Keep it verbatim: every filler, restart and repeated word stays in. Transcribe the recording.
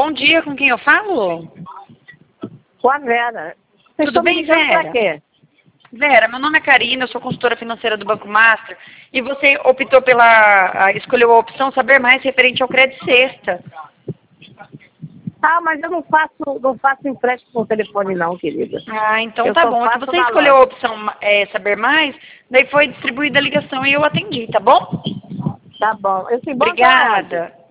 Bom dia, com quem eu falo? Com a Vera. Vocês Tudo estão me bem, ligando Vera? pra quê? Vera, meu nome é Karina, eu sou consultora financeira do Banco Master e você optou pela, a- escolheu a opção saber mais referente ao crédito sexta. Ah, mas eu não faço, não faço empréstimo por telefone não, querida. Ah, então Eu tá só bom. Se faço você na escolheu a loja. opção é, saber mais, daí foi distribuída a ligação e eu atendi, tá bom? Tá bom. Eu sim, boa tarde. Obrigada.